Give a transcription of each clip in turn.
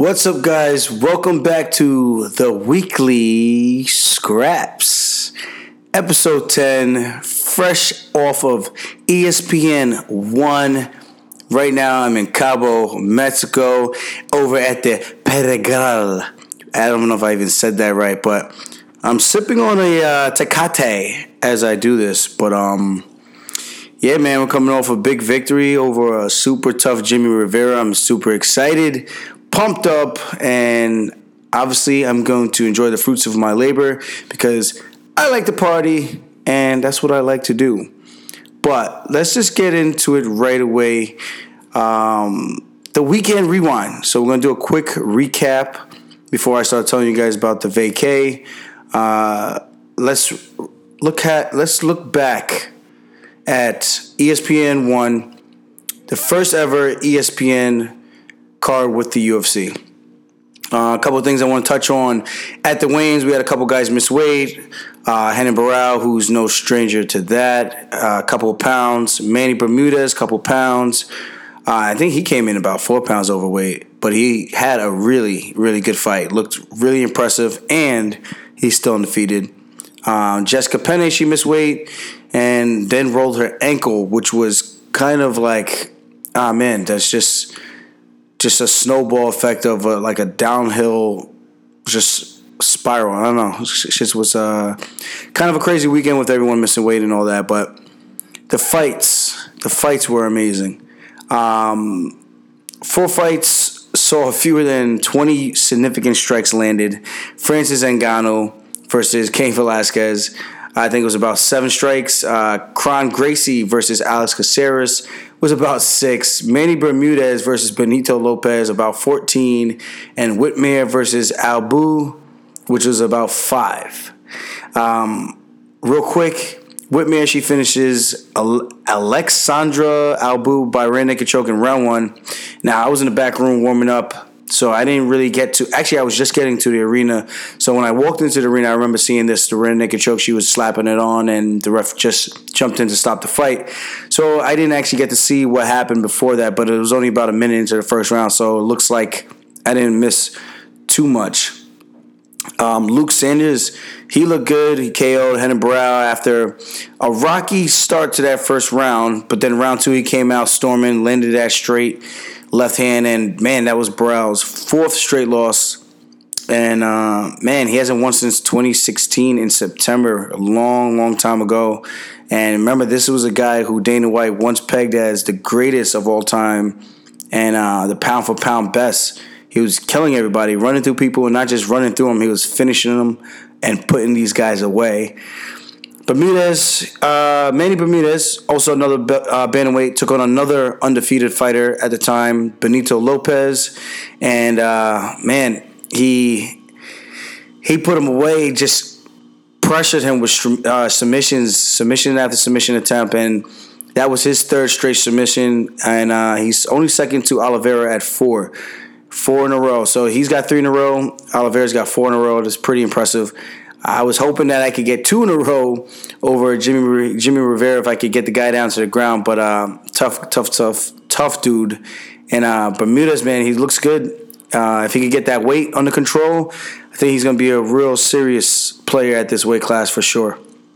What's up, guys? Welcome back to the weekly Scraps, episode 10, fresh off of ESPN 1. Right now, I'm in Cabo, Mexico, over at the Pedregal. I don't know if I even said that right, but I'm sipping on a Tecate as I do this. But yeah, man, we're coming off a big victory over a super tough Jimmy Rivera. I'm super excited, pumped up, and obviously I'm going to enjoy the fruits of my labor because I like to party, and that's what I like to do. But let's just get into it right away. The weekend rewind. So we're going to do a quick recap before I start telling you guys about the vacay. Let's look back at ESPN 1, the first ever ESPN card with the UFC. A couple of things I want to touch on. At the weigh-ins, we had a couple guys miss weight. Renan Barão, who's no stranger to that, a couple of pounds. Manny Bermudez, couple pounds. I think he came in about 4 pounds overweight, but he had a really, really good fight. Looked really impressive, and he's still undefeated. Jessica Penne, she missed weight and then rolled her ankle, which was kind of like, that's just a snowball effect of like a downhill just spiral. I don't know. It just was kind of a crazy weekend with everyone missing weight and all that, but the fights were amazing. 4 fights saw fewer than 20 significant strikes landed. Francis Ngannou versus Cain Velasquez, I think it was about 7 strikes. Kron Gracie versus Alex Caceres was about 6. Manny Bermudez versus Benito Lopez, about 14. And Whitmire versus Albu, which was about 5. Real quick, Whitmire, she finishes Alexandra Albu by rear naked choke in round 1. Now, I was in the back room warming up, so I didn't really get to... Actually, I was just getting to the arena. So when I walked into the arena, I remember seeing the rear naked choke. She was slapping it on, and the ref just jumped in to stop the fight. So I didn't actually get to see what happened before that, but it was only about a minute into the first round, so it looks like I didn't miss too much. Luke Sanders, he looked good. He KO'd Renan Barão after a rocky start to that first round, but then round 2 he came out storming, landed that straight left hand, and man, that was Barão's 4th straight loss. And man, he hasn't won since 2016 in September, a long time ago. And remember, this was a guy who Dana White once pegged as the greatest of all time and the pound for pound best. He was killing everybody, running through people, and not just running through them. He was finishing them and putting these guys away. Manny Bermudez, also another bantamweight, took on another undefeated fighter at the time, Benito Lopez, and man, he put him away, just pressured him with submission after submission attempt, and that was his 3rd straight submission, and he's only second to Oliveira at 4 in a row. So he's got 3 in a row. Oliveira's got 4 in a row. That's pretty impressive. I was hoping that I could get 2 in a row over Jimmy Rivera if I could get the guy down to the ground. But tough dude. And Bermudez, man, he looks good. If he could get that weight under control, I think he's going to be a real serious player at this weight class for sure.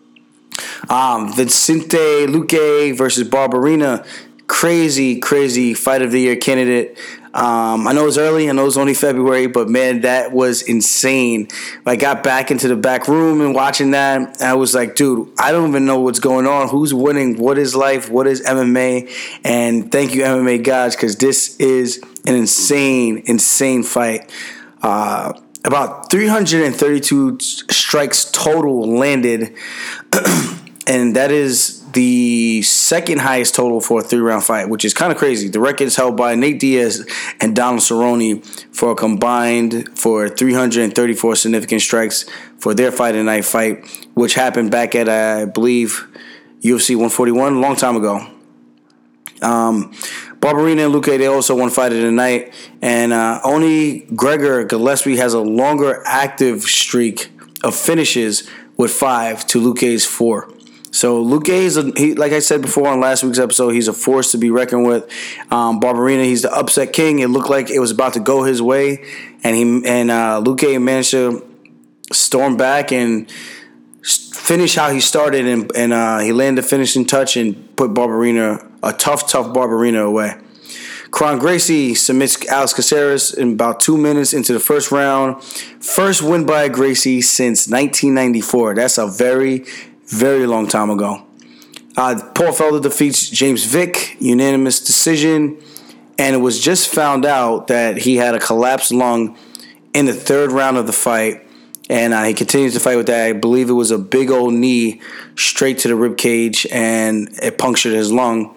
Vicente Luque versus Barberena. Crazy fight of the year candidate. I know it's early. I know it's only February, but man, that was insane. I got back into the back room and watching that, and I was like, dude, I don't even know what's going on. Who's winning? What is life? What is MMA? And thank you, MMA gods, because this is an insane fight. About 332 strikes total landed, and that is the 2nd highest total for a 3-round fight, which is kind of crazy. The record is held by Nate Diaz and Donald Cerrone for a combined for 334 significant strikes for their fight of the night fight, which happened back at, I believe, UFC 141, a long time ago. Barberena and Luque, they also won fight of the night, and only Gregor Gillespie has a longer active streak of finishes with 5 to Luque's 4. So Luke Gay like I said before on last week's episode, he's a force to be reckoned with. Barberena, he's the upset king. It looked like it was about to go his way, and Luke Gay managed to storm back and finish how he started, and he landed the finishing touch and put a tough Barberena away. Kron Gracie submits Alex Caceres in about 2 minutes into the first round. First win by Gracie since 1994. That's a very, very long time ago. Paul Felder defeats James Vick, unanimous decision, and it was just found out that he had a collapsed lung in the third round of the fight, and he continues to fight with that. I believe it was a big old knee straight to the rib cage, and it punctured his lung.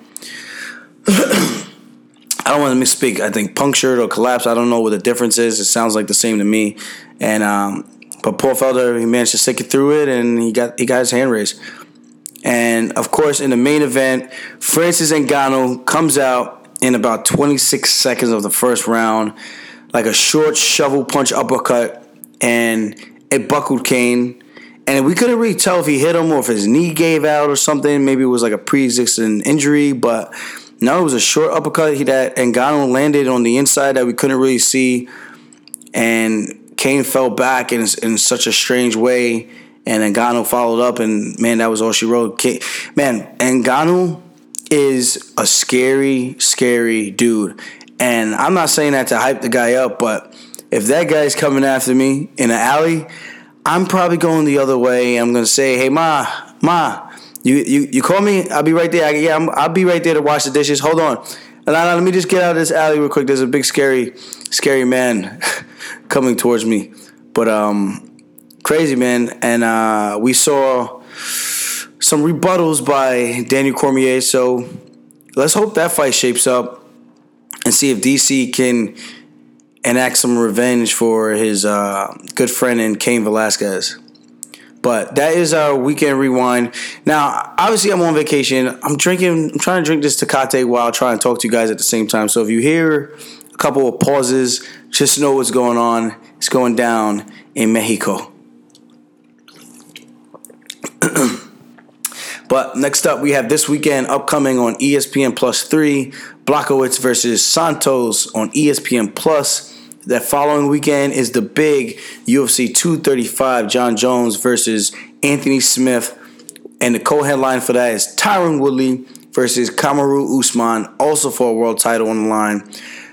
I don't want to misspeak. I think punctured or collapsed. I don't know what the difference is. It sounds like the same to me. And but Paul Felder, he managed to stick it through it, and he got his hand raised. And of course, in the main event, Francis Ngannou comes out in about 26 seconds of the first round, like a short shovel punch uppercut, and it buckled Kane. And we couldn't really tell if he hit him or if his knee gave out or something. Maybe it was like a pre-existing injury, but no, it was a short uppercut that Ngannou landed on the inside that we couldn't really see. And Kane fell back in such a strange way. And Ngannou followed up, and, man, that was all she wrote. Man, Ngannou is a scary, scary dude. And I'm not saying that to hype the guy up, but if that guy's coming after me in an alley, I'm probably going the other way. I'm going to say, hey, Ma, you call me? I'll be right there. I'll be right there to wash the dishes. Hold on. Let me just get out of this alley real quick. There's a big, scary man coming towards me. But crazy, man. And we saw some rebuttals by Daniel Cormier. So let's hope that fight shapes up and see if DC can enact some revenge for his good friend in Cain Velasquez. But that is our weekend rewind. Now, obviously, I'm on vacation. I'm trying to drink this Tecate while trying to talk to you guys at the same time. So if you hear a couple of pauses, just know what's going on. It's going down in Mexico. But next up, we have this weekend upcoming on ESPN Plus 3, Blachowicz versus Santos on ESPN Plus. That following weekend is the big UFC 235, John Jones versus Anthony Smith. And the co-headline for that is Tyron Woodley versus Kamaru Usman, also for a world title on the line.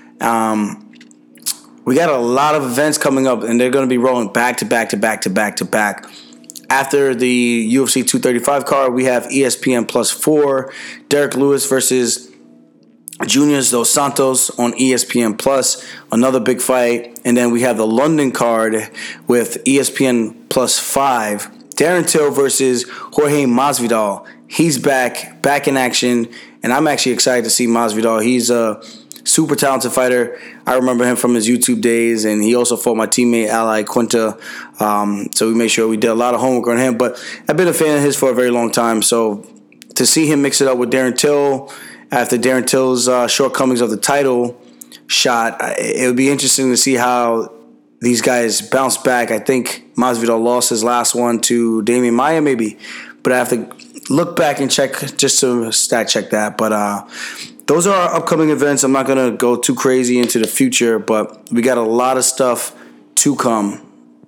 We got a lot of events coming up, and they're going to be rolling back to back to back to back to back. After the UFC 235 card, we have ESPN Plus 4, Derek Lewis versus Junior Dos Santos on ESPN Plus, another big fight. And then we have the London card with ESPN Plus 5, Darren Till versus Jorge Masvidal. He's back in action, and I'm actually excited to see Masvidal. He's a super talented fighter. I remember him from his YouTube days, and he also fought my teammate Ally Quinta. So we made sure we did a lot of homework on him. But I've been a fan of his for a very long time. So to see him mix it up with Darren Till after Darren Till's shortcomings of the title shot, it would be interesting to see how these guys bounce back. I think Masvidal lost his last one to Damian Maia maybe, but I have to look back and check just to stat check that. But those are our upcoming events. I'm not going to go too crazy into the future, but we got a lot of stuff to come.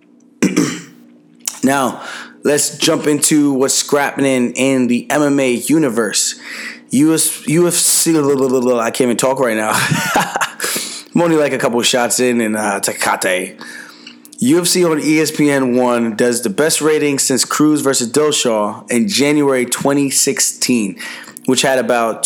Now, let's jump into what's scrapping in the MMA universe. UFC, I can't even talk right now. I'm only like a couple shots in and Tecate. UFC on ESPN 1 does the best rating since Cruz versus Dillashaw in January 2016, which had about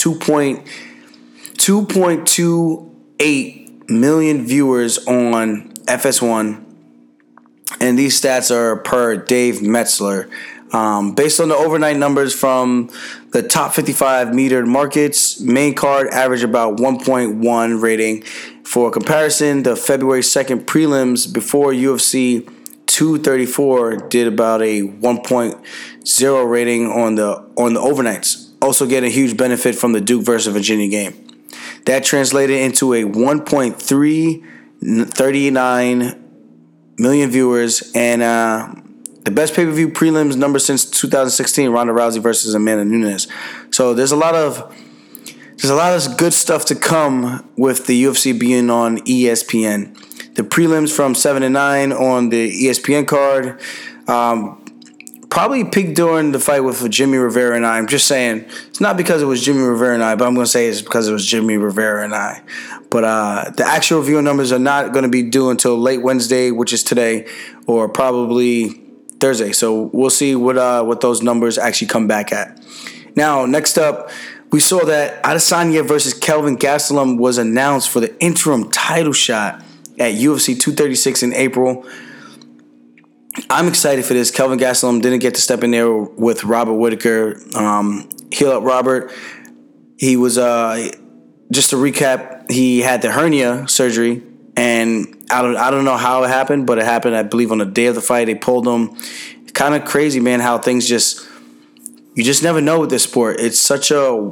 2.28 million viewers on FS1. And these stats are per Dave Metzler. Based on the overnight numbers from the top 55 metered markets, main card averaged about 1.1 rating. For comparison, the February 2nd prelims before UFC 234 did about a 1.0 rating on the overnights. Also getting a huge benefit from the Duke versus Virginia game. That translated into a 1.339 million viewers, and The best pay-per-view prelims number since 2016, Ronda Rousey versus Amanda Nunes. So there's a lot of good stuff to come with the UFC being on ESPN. The prelims from 7 to 9 on the ESPN card. Probably peaked during the fight with Jimmy Rivera and I. I'm just saying, it's not because it was Jimmy Rivera and I, but I'm going to say it's because it was Jimmy Rivera and I. But the actual viewing numbers are not going to be due until late Wednesday, which is today, or probably Thursday. So we'll see what those numbers actually come back at. Now, next up, we saw that Adesanya versus Kelvin Gastelum was announced for the interim title shot at UFC 236 in April. I'm excited for this. Kelvin Gastelum didn't get to step in there with Robert Whittaker. Heal up Robert. He was, just to recap, he had the hernia surgery, and I don't know how it happened, but it happened, I believe, on the day of the fight. They pulled him. Kind of crazy, man, how things you just never know with this sport. It's such a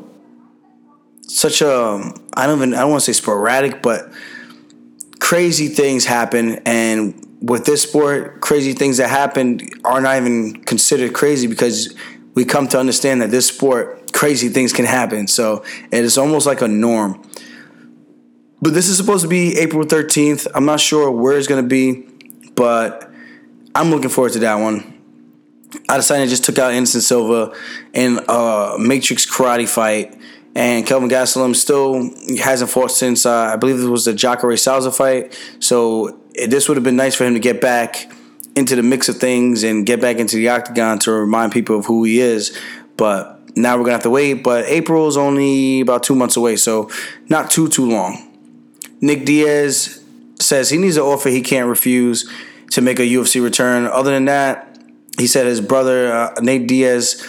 I don't want to say sporadic, but crazy things happen. And with this sport, crazy things that happen are not even considered crazy because we come to understand that this sport, crazy things can happen. So it is almost like a norm. But this is supposed to be April 13th. I'm not sure where it's going to be, but I'm looking forward to that one. Adesanya just took out Anderson Silva in a Matrix karate fight. And Kelvin Gastelum still hasn't fought since, I believe it was the Jacare Souza fight. So this would have been nice for him to get back into the mix of things and get back into the octagon to remind people of who he is. But now we're going to have to wait. But April is only about 2 months away, so not too long. Nick Diaz says he needs an offer he can't refuse to make a UFC return. Other than that, he said his brother, Nate Diaz,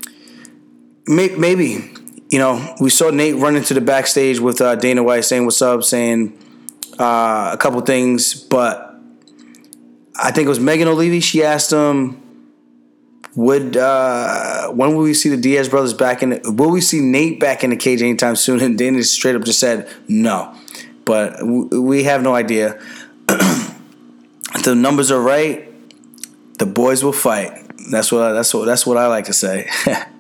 maybe. You know, we saw Nate run into the backstage with Dana White saying what's up, saying a couple things, but I think it was Megan O'Leary. She asked him, when will we see the Diaz brothers back in will we see Nate back in the cage anytime soon? And Dana straight up just said no. But we have no idea. If the numbers are right, the boys will fight. That's what I like to say.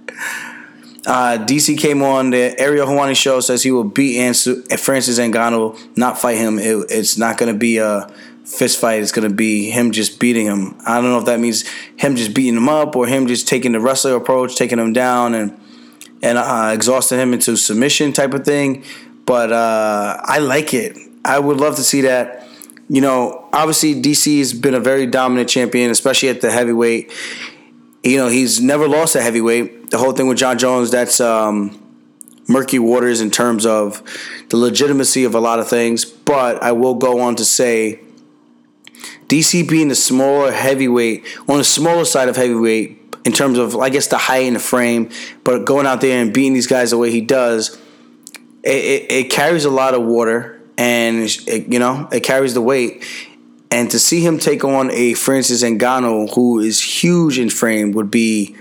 DC came on the Ariel Helwani show, says he will beat Francis Ngannou, not fight him. It's not going to be a fist fight. It's going to be him just beating him. I don't know if that means him just beating him up or him just taking the wrestler approach, taking him down and exhausting him into submission type of thing. But I like it. I would love to see that. You know, obviously DC has been a very dominant champion, especially at the heavyweight. You know, he's never lost a heavyweight. The whole thing with John Jones, that's murky waters in terms of the legitimacy of a lot of things. But I will go on to say DC being the smaller heavyweight, on the smaller side of heavyweight in terms of, I guess, the height and the frame, but going out there and beating these guys the way he does, it carries a lot of water and, it carries the weight. And to see him take on a Francis Ngannou who is huge in frame I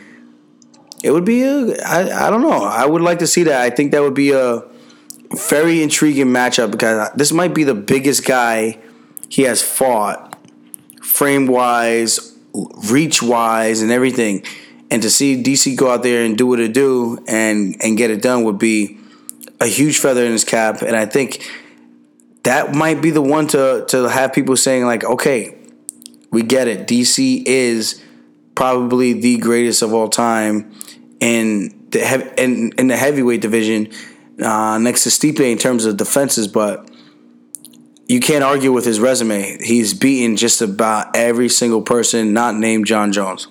don't know. I would like to see that. I think that would be a very intriguing matchup because this might be the biggest guy he has fought, frame-wise, reach-wise, and everything. And to see DC go out there and do what it do and get it done would be a huge feather in his cap. And I think that might be the one to have people saying, like, okay, we get it. DC is probably the greatest of all time in the heavyweight division, next to Stipe in terms of defenses. But you can't argue with his resume. He's beaten just about every single person not named John Jones.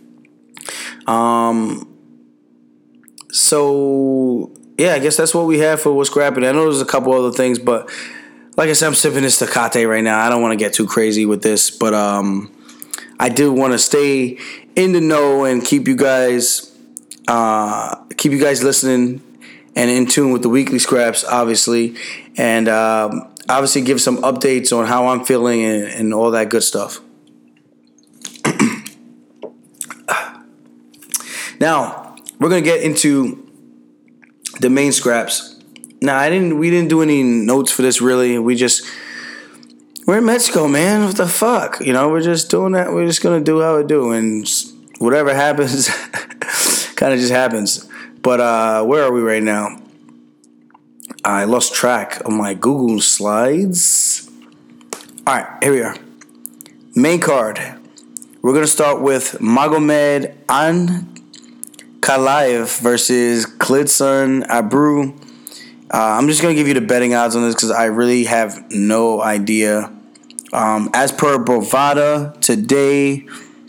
So yeah, I guess that's what we have for what's scrapping. I know there's a couple other things, but like I said, I'm sipping this Tecate right now. I don't want to get too crazy with this, but I do want to stay in the know and keep you guys listening and in tune with the weekly scraps, obviously, and obviously give some updates on how I'm feeling and all that good stuff. Now we're gonna get into the main scraps. Now, we didn't do any notes for this really. We just We're in Mexico, man. What the fuck? We're just doing that. We're just gonna do how we do, and whatever happens, kind of just happens. But where are we right now? I lost track of my Google slides. All right, here we are. Main card. We're gonna start with Magomed Ankalaev versus Klidson Abreu. I'm just going to give you the betting odds on this because I really have no idea. As per Bovada today,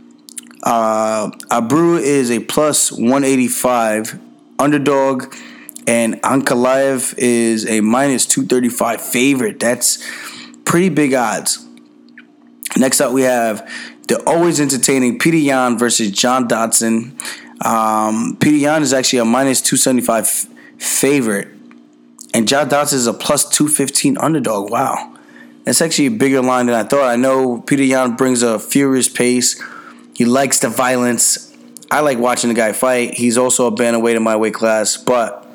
Abreu is a plus 185 underdog, and Ankalaev is a minus 235 favorite. That's pretty big odds. Next up, we have the always entertaining Peter Yan versus John Dodson. Peter Yan is actually a minus 275 favorite. And John Dodson is a plus 215 underdog. Wow. That's actually a bigger line than I thought. I know Peter Yan brings a furious pace. He likes the violence. I like watching the guy fight. He's also a bantamweight in my weight class. But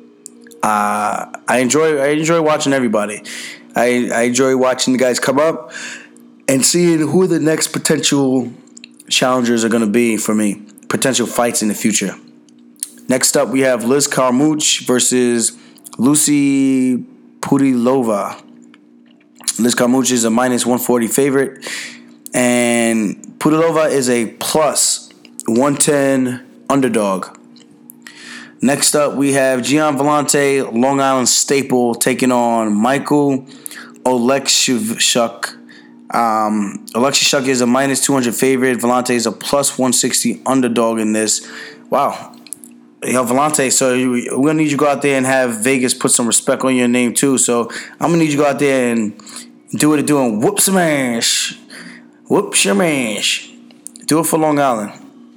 I enjoy watching everybody. I enjoy watching the guys come up and seeing who the next potential challengers are going to be for me. Potential fights in the future. Next up, we have Liz Carmouche versus Lucy Pudilova. Liz Carmouche is a minus 140 favorite, and Pudilova is a plus 110 underdog. Next up, we have Gian Villante, Long Island staple, taking on Michael Oleksiejczuk. Oleksiejczuk is a minus 200 favorite. Villante is a plus 160 underdog in this. Wow. Villante, so we're going to need you to go out there and have Vegas put some respect on your name too. So I'm going to need you to go out there and do what it's doing. Whoop smash. Whoop smash. Do it for Long Island.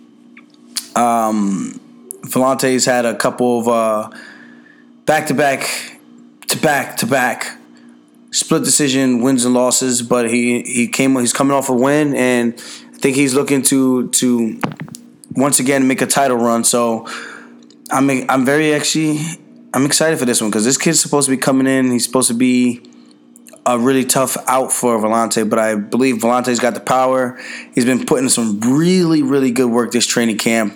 Villante's had a couple of back-to-back split decision wins and losses, but he's coming off a win, and I think he's looking to once again make a title run. So I'm excited for this one because this kid's supposed to be coming in. He's supposed to be a really tough out for Villante, but I believe Villante's got the power. He's been putting some really, really good work this training camp.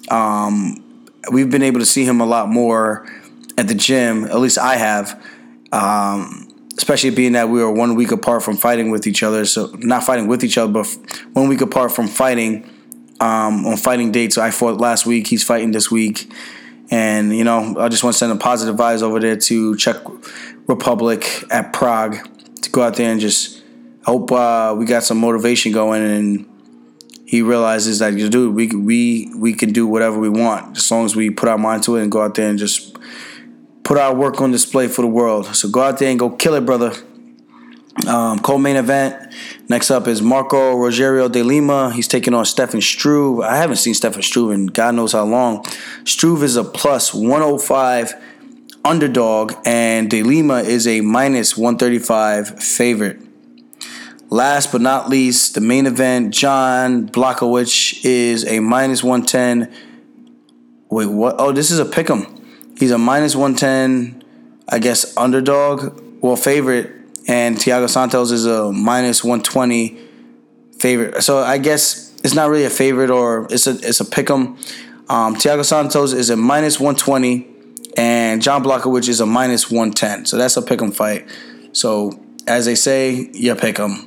We've been able to see him a lot more at the gym. At least I have, especially being that we were 1 week apart from fighting with each other. So not fighting with each other, but 1 week apart from fighting on fighting dates. So I fought last week. He's fighting this week. And, I just want to send a positive vibes over there to Czech Republic at Prague to go out there and just hope we got some motivation going, and he realizes that, dude, we can do whatever we want as long as we put our mind to it and go out there and just put our work on display for the world. So go out there and go kill it, brother. Co-main event. Next up is Marco Rogerio de Lima. He's taking on Stefan Struve. I haven't seen Stefan Struve in God knows how long. Struve is a plus 105 underdog, and de Lima is a minus 135 favorite. Last but not least, the main event, John Blachowicz is a minus 110. Wait, what? Oh, this is a pick'em. He's a minus 110, I guess, underdog. Well, favorite. And Thiago Santos is a minus 120 favorite. So I guess it's not really a favorite, or it's a pick'em. Thiago Santos is a minus 120, and John Blachowicz is a minus 110. So that's a pick'em fight. So as they say, you pick'em.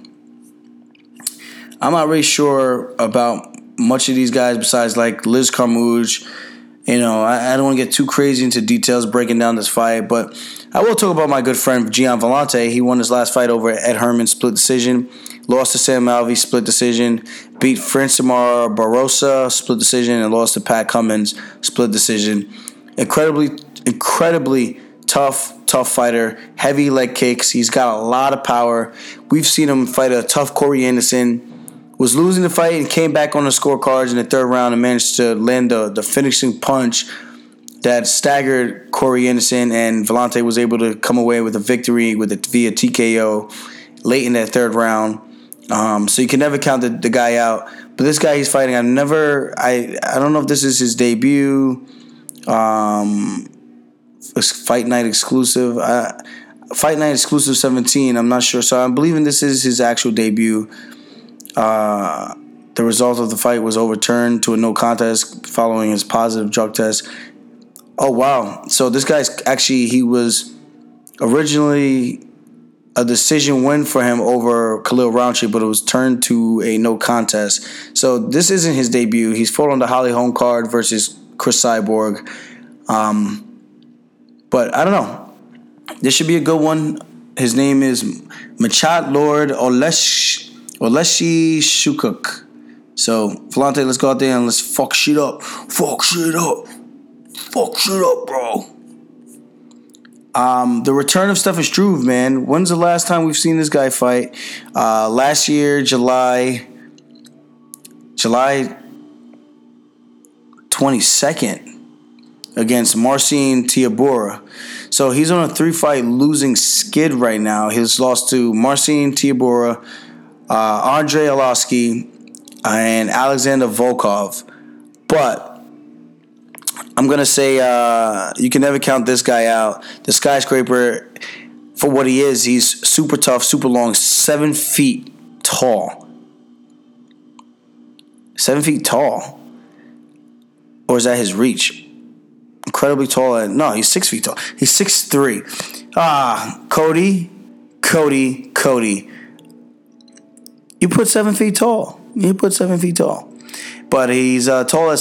I'm not really sure about much of these guys besides like Liz Carmouche. I don't want to get too crazy into details breaking down this fight, but I will talk about my good friend Gian Villante. He won his last fight over Ed Herman, split decision. Lost to Sam Alvey, split decision. Beat Francimar Barrosa, split decision, and lost to Pat Cummins, split decision. Incredibly tough fighter. Heavy leg kicks. He's got a lot of power. We've seen him fight a tough Corey Anderson. Was losing the fight and came back on the scorecards in the third round and managed to land the finishing punch that staggered Corey Anderson, and Villante was able to come away with a victory via TKO late in that third round. So you can never count the guy out. But this guy he's fighting, I don't know if this is his debut, Fight Night exclusive. Fight Night Exclusive 17. I'm not sure. So I'm believing this is his actual debut. The result of the fight was overturned to a no contest following his positive drug test. Oh, wow. So this guy's actually, he was originally a decision win for him over Khalil Roundtree, but it was turned to a no contest. So this isn't his debut. He's fought on the Holly Holm card versus Chris Cyborg. But I don't know. This should be a good one. His name is Machat Lord Oleshi Shukuk. So, Vellante, let's go out there and let's fuck shit up. Fuck shit up. Fuck shit up, bro. The return of Stefan Struve, man. When's the last time we've seen this guy fight? Last year, July 22nd against Marcin Tybura. So he's on a 3-fight losing skid right now. He's lost to Marcin Tybura, Andrei Arlovski, and Alexander Volkov. But I'm going to say you can never count this guy out. The skyscraper, for what he is, he's super tough, super long, 7 feet tall. 7 feet tall. Or is that his reach? Incredibly tall. No, he's 6 feet tall. He's 6'3". Cody. You put 7 feet tall. But he's tall at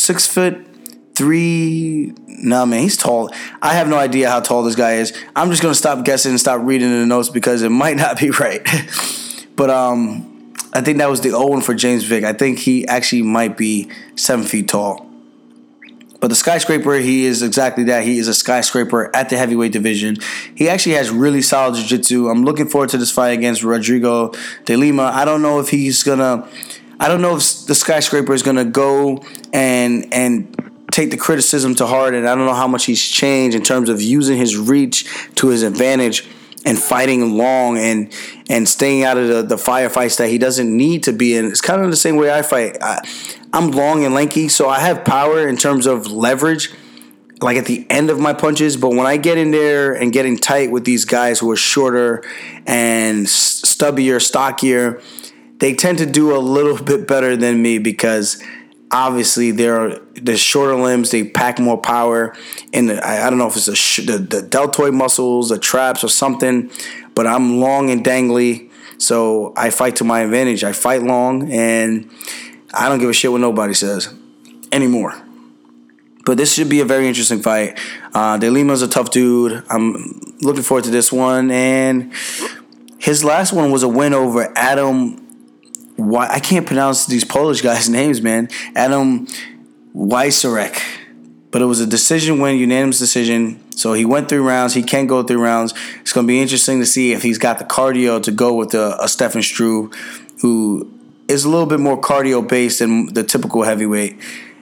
6'3". Nah, man, he's tall. I have no idea how tall this guy is. I'm just gonna stop guessing and stop reading the notes because it might not be right. But I think that was the old one for James Vick. I think he actually might be 7 feet tall. But the skyscraper, he is exactly that. He is a skyscraper at the heavyweight division. He actually has really solid jiu-jitsu. I'm looking forward to this fight against Rodrigo de Lima. I don't know if the skyscraper is gonna go and take the criticism to heart, and I don't know how much he's changed in terms of using his reach to his advantage and fighting long and staying out of the firefights that he doesn't need to be in. It's kind of the same way I fight. I'm long and lanky, so I have power in terms of leverage, like at the end of my punches. But when I get in there and getting tight with these guys who are shorter and stubbier, stockier, they tend to do a little bit better than me because obviously they're shorter limbs. They pack more power. And I don't know if it's the deltoid muscles, the traps, or something. But I'm long and dangly, so I fight to my advantage. I fight long, and I don't give a shit what nobody says anymore. But this should be a very interesting fight. De Lima's a tough dude. I'm looking forward to this one. And his last one was a win over Adam. I can't pronounce these Polish guys' names, man. Adam Wysarek. But it was a decision win, unanimous decision. So he went 3 rounds. He can go 3 rounds. It's going to be interesting to see if he's got the cardio to go with a Stefan Struve, who is a little bit more cardio-based than the typical heavyweight.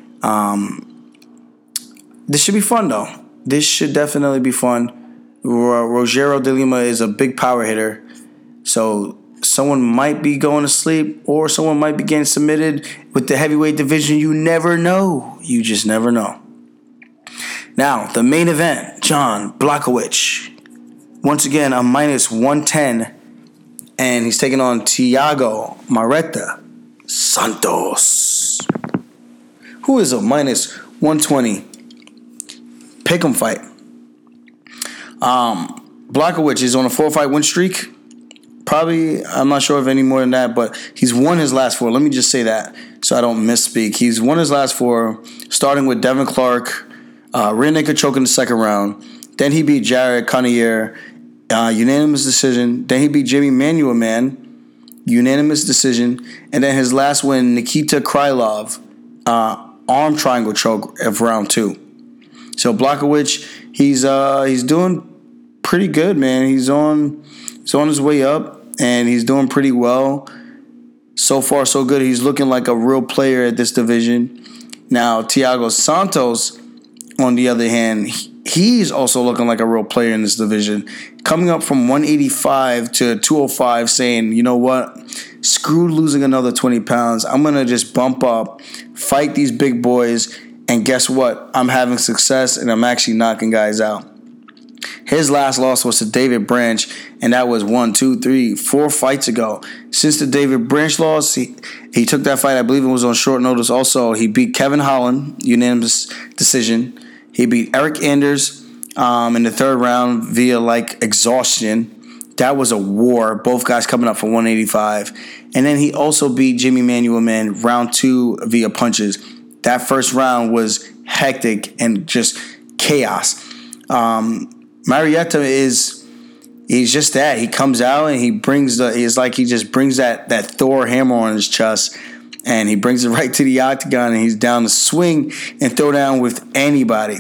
This should be fun, though. This should definitely be fun. Rogério de Lima is a big power hitter. So someone might be going to sleep or someone might be getting submitted with the heavyweight division. You never know. You just never know. Now, the main event, John Blachowicz. Once again, a minus 110. And he's taking on Thiago Marreta Santos, who is a minus 120. Pick'em fight. Blachowicz is on a 4-fight win streak. Probably, I'm not sure of any more than that, but he's won his last 4. Let me just say that so I don't misspeak. He's won his last 4, starting with Devin Clark, rear naked choke in the second round. Then he beat Jared Cannonier, unanimous decision. Then he beat Jimmy Manuel, unanimous decision. And then his last win, Nikita Krylov, arm triangle choke of round 2. So Blachowicz, he's doing pretty good, man. He's on his way up, and he's doing pretty well. So far, so good. He's looking like a real player at this division. Now, Thiago Santos, on the other hand, he's also looking like a real player in this division. Coming up from 185 to 205, saying, you know what? Screw losing another 20 pounds. I'm going to just bump up, fight these big boys, and guess what? I'm having success, and I'm actually knocking guys out. His last loss was to David Branch, and that was 4 fights ago. Since the David Branch loss, he took that fight. I believe it was on short notice. Also, he beat Kevin Holland, unanimous decision. He beat Eric Anders in the third round via exhaustion. That was a war. Both guys coming up for 185. And then he also beat Jimmy Manuwa Man round 2 via punches. That first round was hectic and just chaos. Marietta he's just that. He comes out and he brings he just brings that Thor hammer on his chest, and he brings it right to the octagon, and he's down to swing and throw down with anybody.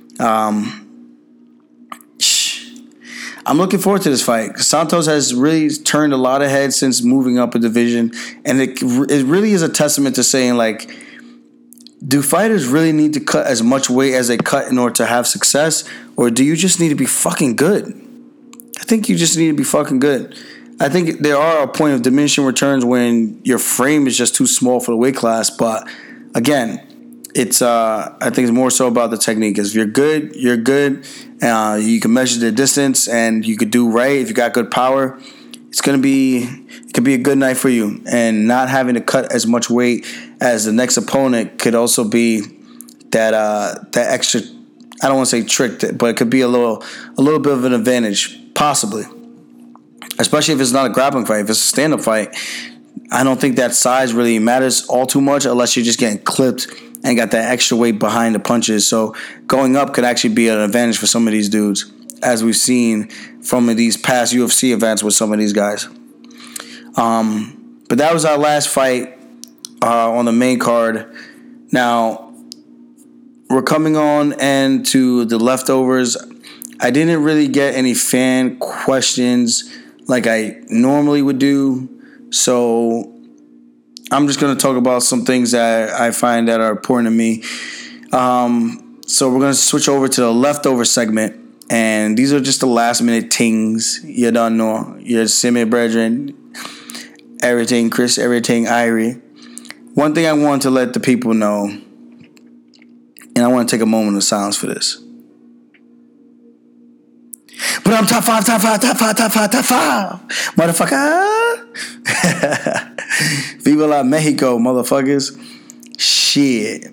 I'm looking forward to this fight. Santos has really turned a lot of heads since moving up a division, and it really is a testament to saying, do fighters really need to cut as much weight as they cut in order to have success, or do you just need to be fucking good? I think you just need to be fucking good. I think there are a point of diminishing returns when your frame is just too small for the weight class, but again, I think it's more so about the technique. If you're good, you're good. You can measure the distance, and you could do right. If you got good power, it could be a good night for you. And not having to cut as much weight as the next opponent could also be that extra. I don't want to say trick, but it could be a little bit of an advantage, possibly. Especially if it's not a grappling fight. If it's a stand-up fight, I don't think that size really matters all too much unless you're just getting clipped and got that extra weight behind the punches. So going up could actually be an advantage for some of these dudes, as we've seen from these past UFC events with some of these guys. But that was our last fight on the main card. Now, we're coming on to the leftovers. I didn't really get any fan questions like I normally would do, so I'm just going to talk about some things that I find that are important to me. So we're going to switch over to the leftover segment, and these are just the last minute things. You don't know. Your Simi brethren, everything, Chris, everything, Irie. One thing I want to let the people know, and I want to take a moment of silence for this. But I'm top five, motherfucker. Viva la Mexico, motherfuckers. Shit.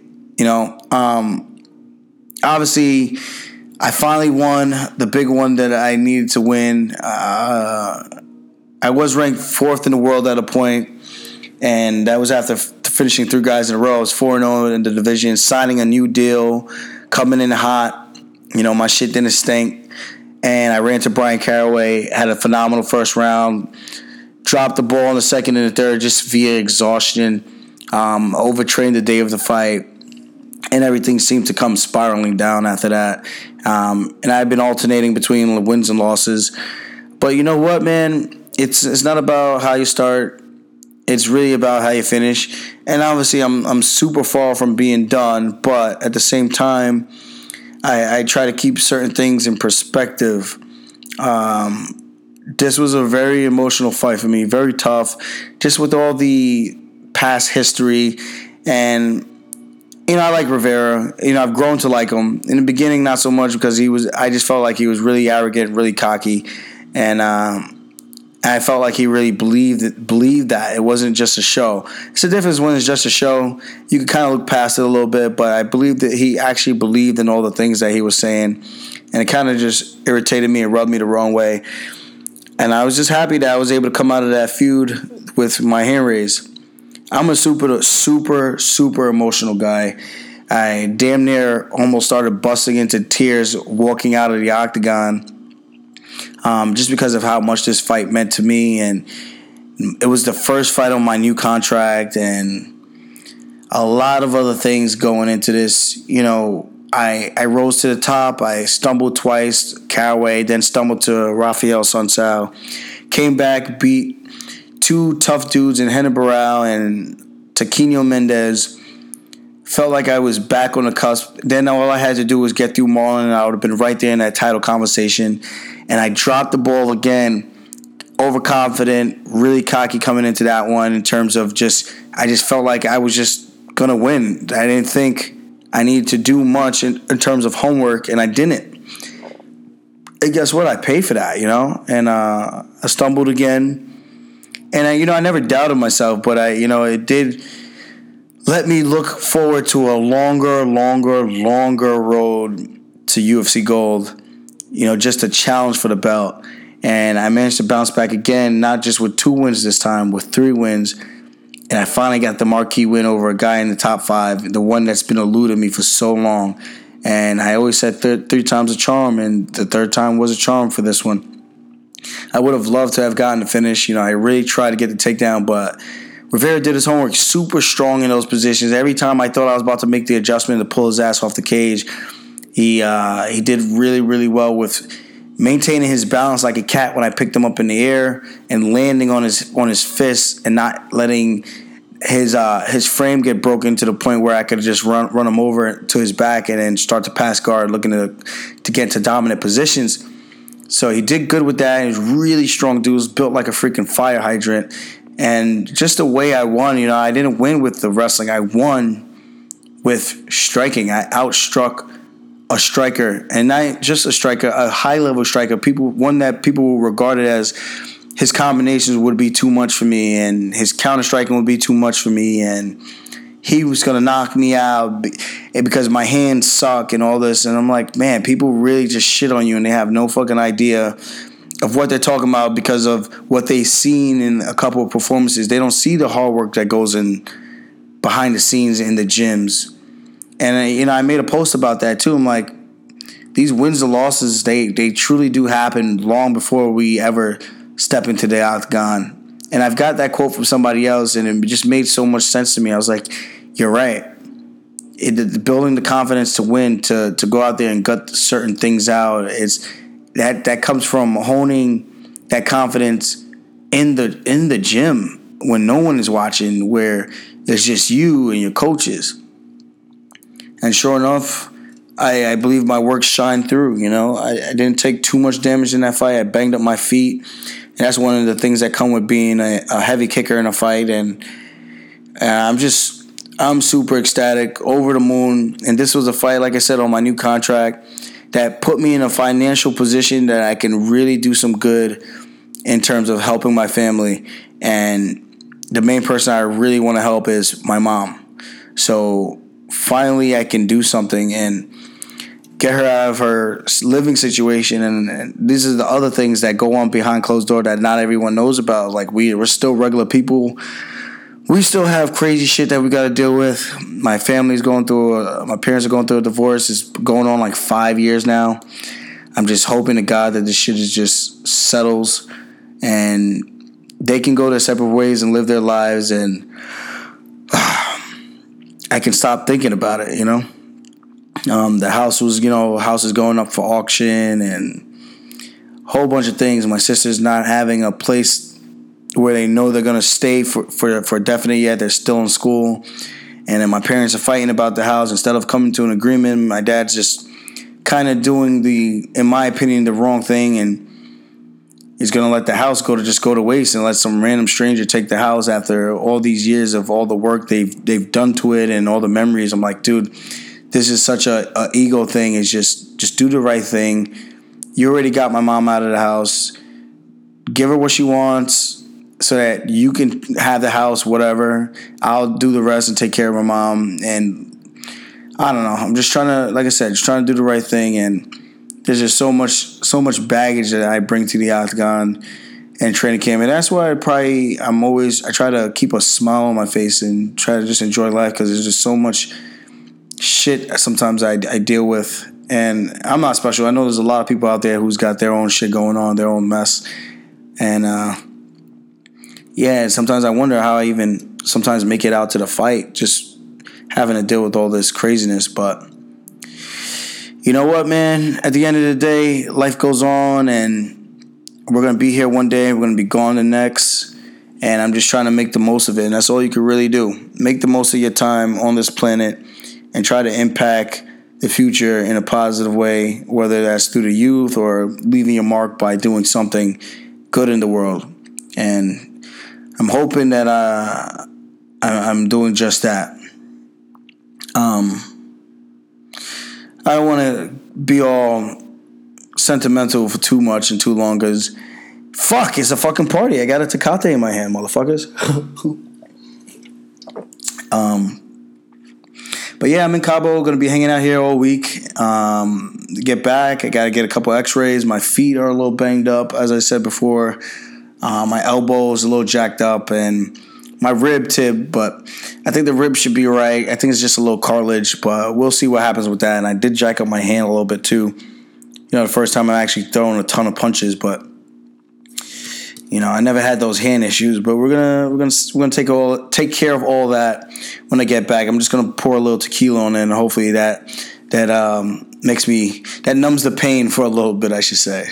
Obviously, I finally won the big one that I needed to win. I was ranked 4th in the world at a point, and that was after finishing 3 guys in a row. I was 4-0 in the division, signing a new deal, coming in hot. My shit didn't stink. And I ran to Brian Caraway, had a phenomenal first round, dropped the ball in the second and the third just via exhaustion, overtrained the day of the fight, and everything seemed to come spiraling down after that. And I've been alternating between wins and losses. But you know what, man? It's not about how you start. It's really about how you finish. And obviously, I'm super far from being done, but at the same time, I try to keep certain things in perspective. This was a very emotional fight for me, very tough, just with all the past history. And, I like Rivera. I've grown to like him. In the beginning, not so much because I just felt like he was really arrogant, really cocky. And I felt like he really believed that it wasn't just a show. It's the difference when it's just a show. You can kind of look past it a little bit, but I believe that he actually believed in all the things that he was saying, and it kind of just irritated me and rubbed me the wrong way. And I was just happy that I was able to come out of that feud with my hand raised. I'm a super, super, super emotional guy. I damn near almost started busting into tears walking out of the octagon. Just because of how much this fight meant to me, and it was the first fight on my new contract, and a lot of other things going into this. I rose to the top. I stumbled twice, Caraway, then stumbled to Rafael Sunsao. Came back, beat 2 tough dudes in Renan Barão and Taquinho Mendez. Felt like I was back on the cusp. Then all I had to do was get through Marlon, and I would have been right there in that title conversation. And I dropped the ball again, overconfident, really cocky coming into that one in terms of I just felt like I was just going to win. I didn't think I needed to do much in terms of homework, and I didn't. And guess what? I paid for that, and I stumbled again. And I never doubted myself, but it did let me look forward to a longer road to UFC Gold, just a challenge for the belt. And I managed to bounce back again, not just with 2 wins this time, with 3 wins. And I finally got the marquee win over a guy in the top 5, the one that's been eluding me for so long. And I always said 3 times a charm, and the 3rd time was a charm for this one. I would have loved to have gotten the finish. I really tried to get the takedown, but Rivera did his homework super strong in those positions. Every time I thought I was about to make the adjustment to pull his ass off the cage, he did really, really well with maintaining his balance like a cat when I picked him up in the air and landing on his fists and not letting his frame get broken to the point where I could just run him over to his back and then start to pass guard, looking to get to dominant positions. So he did good with that. He was really strong dude. He was built like a freaking fire hydrant. And just the way I won, I didn't win with the wrestling. I won with striking. I outstruck a striker, and not just a striker, a high-level striker. One that people will regard it as his combinations would be too much for me, and his counter-striking would be too much for me, and he was going to knock me out because my hands suck and all this. And I'm like, man, people really just shit on you, and they have no fucking idea of what they're talking about because of what they've seen in a couple of performances. They don't see the hard work that goes in behind the scenes in the gyms. And, I made a post about that, too. I'm like, these wins and losses, they truly do happen long before we ever step into the octagon. And I've got that quote from somebody else, and it just made so much sense to me. I was like, you're right. Building the confidence to win, to go out there and gut certain things out, that comes from honing that confidence in the gym when no one is watching, where there's just you and your coaches. And sure enough, I believe my work shined through. I didn't take too much damage in that fight. I banged up my feet, and that's one of the things that come with being a heavy kicker in a fight. And I'm super ecstatic, over the moon. And this was a fight, like I said, on my new contract that put me in a financial position that I can really do some good in terms of helping my family. And the main person I really want to help is my mom. So finally I can do something and get her out of her living situation. And these are the other things that go on behind closed door that not everyone knows about. Like, we're still regular people. We still have crazy shit that we got to deal with. My family's going through, my parents are going through a divorce. It's going on like 5 years now. I'm just hoping to God that this shit just settles and they can go their separate ways and live their lives, and I can stop thinking about it, The house is going up for auction and a whole bunch of things. My sister's not having a place where they know they're going to stay for definite yet. They're still in school. And then my parents are fighting about the house. Instead of coming to an agreement, my dad's just kind of doing in my opinion, the wrong thing. And he's going to let the house go to waste and let some random stranger take the house after all these years of all the work they've done to it and all the memories. I'm like, dude, this is such a ego thing. It's just do the right thing. You already got my mom out of the house. Give her what she wants, so that you can have the house, whatever. I'll do the rest and take care of my mom. And I don't know. I'm just trying to, like I said, just trying to do the right thing. And there's just so much baggage that I bring to the octagon and training camp. And that's why I try to keep a smile on my face and try to just enjoy life, because there's just so much shit sometimes I deal with. And I'm not special. I know there's a lot of people out there who's got their own shit going on, their own mess. And, sometimes I wonder how I even sometimes make it out to the fight, just having to deal with all this craziness. But you know what, man? At the end of the day, life goes on, and we're going to be here one day. We're going to be gone the next. And I'm just trying to make the most of it. And that's all you can really do. Make the most of your time on this planet and try to impact the future in a positive way, whether that's through the youth or leaving your mark by doing something good in the world. And I'm hoping that I'm doing just that. I don't want to be all sentimental for too much and too long because, fuck, it's a fucking party. I got a Tecate in my hand, motherfuckers. But yeah, I'm in Cabo. Going to be hanging out here all week. Get back. I got to get a couple x-rays. My feet are a little banged up, as I said before. My elbow is a little jacked up, and my rib tip, but I think the rib should be right. I think it's just a little cartilage, but we'll see what happens with that. And I did jack up my hand a little bit too. The first time I actually thrown a ton of punches, but I never had those hand issues. But we're gonna take care of all that when I get back. I'm just gonna pour a little tequila on it, and hopefully that numbs the pain for a little bit, I should say.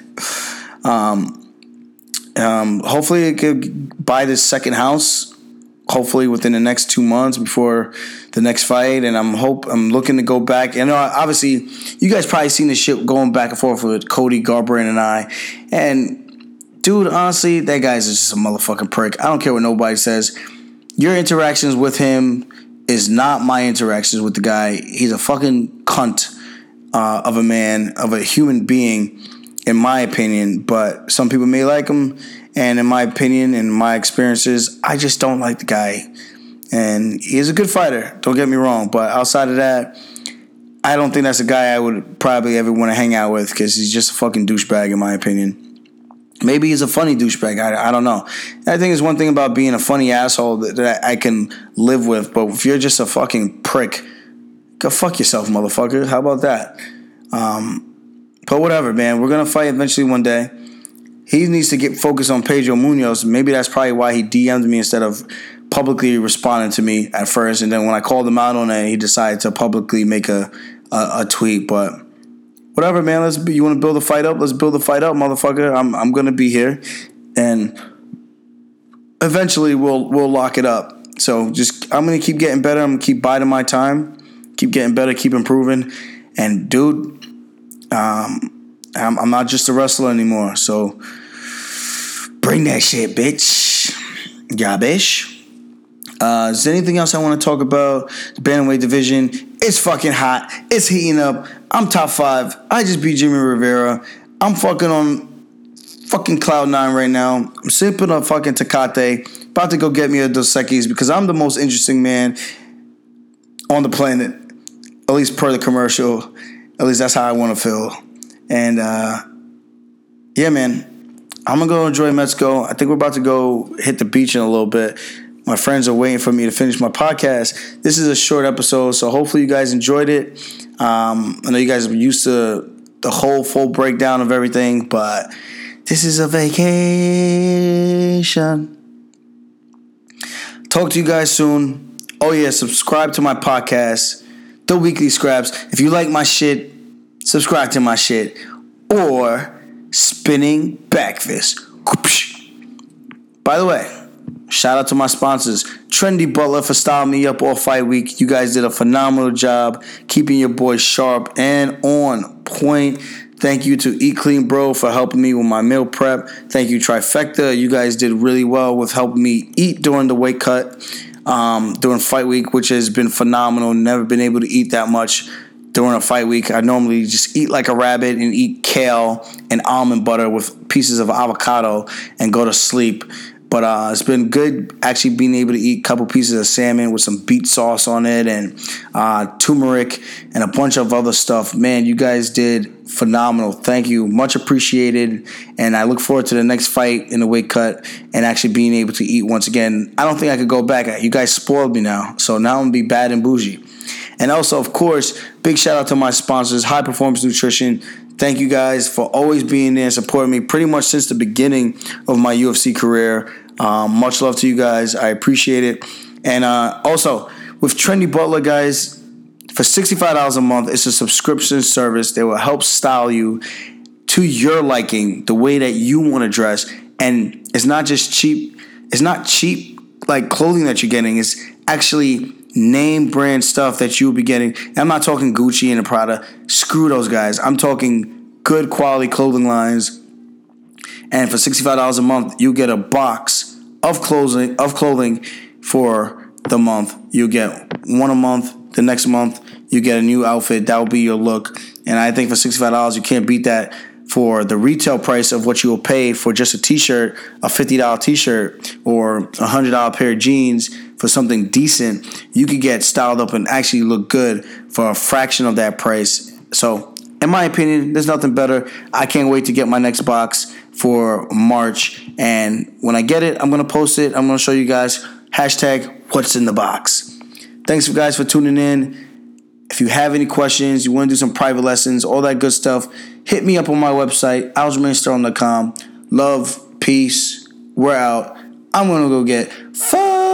Hopefully I could buy this second house. Hopefully within the next 2 months before the next fight, and I'm looking to go back. And obviously, you guys probably seen this shit going back and forth with Cody Garbrandt and I. And dude, honestly, that guy's just a motherfucking prick. I don't care what nobody says. Your interactions with him is not my interactions with the guy. He's a fucking cunt of a man, of a human being, in my opinion. But some people may like him. And in my opinion, in my experiences, I just don't like the guy. And he's a good fighter, don't get me wrong. But outside of that, I don't think that's a guy I would probably ever want to hang out with because he's just a fucking douchebag, in my opinion. Maybe he's a funny douchebag. I don't know. I think it's one thing about being a funny asshole that I can live with. But if you're just a fucking prick, go fuck yourself, motherfucker. How about that? But whatever, man. We're going to fight eventually one day. He needs to get focused on Pedro Munoz. Maybe that's probably why he DM'd me instead of publicly responding to me at first. And then when I called him out on it, he decided to publicly make a tweet. But whatever, man. You want to build a fight up? Let's build a fight up, motherfucker. I'm gonna be here, and eventually we'll lock it up. So I'm gonna keep getting better. I'm gonna keep biding my time, keep getting better, keep improving. And dude, I'm not just a wrestler anymore, so bring that shit, bitch. Yeah, bitch. Is there anything else I want to talk about? The bantamweight division, it's fucking hot. It's heating up. I'm top 5. I just beat Jimmy Rivera. I'm fucking on fucking cloud 9 right now. I'm sipping on fucking Tecate. About to go get me a Dos Equis because I'm the most interesting man on the planet, at least per the commercial. At least that's how I want to feel. And, yeah, man, I'm going to go enjoy Mexico. I think we're about to go hit the beach in a little bit. My friends are waiting for me to finish my podcast. This is a short episode, so hopefully you guys enjoyed it. I know you guys are used to the whole full breakdown of everything, but this is a vacation. Talk to you guys soon. Oh, yeah, subscribe to my podcast, The Weekly Scraps. If you like my shit, subscribe to my shit, or Spinning Backfist. By the way, shout out to my sponsors, Trendy Butler, for styling me up all fight week. You guys did a phenomenal job keeping your boy sharp and on point. Thank you to Eat Clean Bro for helping me with my meal prep. Thank you, Trifecta. You guys did really well with helping me eat during the weight cut, during fight week, which has been phenomenal. Never been able to eat that much during a fight week. I normally just eat like a rabbit and eat kale and almond butter with pieces of avocado and go to sleep. But it's been good actually being able to eat a couple pieces of salmon with some beet sauce on it and turmeric and a bunch of other stuff. Man, you guys did phenomenal. Thank you. Much appreciated. And I look forward to the next fight in the weight cut and actually being able to eat once again. I don't think I could go back. You guys spoiled me now. So now I'm going to be bad and bougie. And also, of course, big shout out to my sponsors, High Performance Nutrition. Thank you guys for always being there and supporting me pretty much since the beginning of my UFC career. Much love to you guys. I appreciate it. And also, with Trendy Butler, guys, for $65 a month, it's a subscription service that will help style you to your liking, the way that you want to dress. And it's not just cheap. It's not cheap like clothing that you're getting. It's actually name brand stuff that you'll be getting. And I'm not talking Gucci and Prada. Screw those guys. I'm talking good quality clothing lines. And for $65 a month, you get a box of clothing for the month. You get one a month, the next month you get a new outfit. That will be your look. And I think for $65, you can't beat that. For the retail price of what you will pay for just a t-shirt, a $50 t-shirt, or a $100 pair of jeans for something decent, you could get styled up and actually look good for a fraction of that price. So, in my opinion, there's nothing better. I can't wait to get my next box for March. And when I get it, I'm going to post it. I'm going to show you guys. #what's in the box. Thanks, guys, for tuning in. If you have any questions, you want to do some private lessons, all that good stuff, hit me up on my website, aljamainsterling.com. Love, peace, we're out. I'm going to go get fun.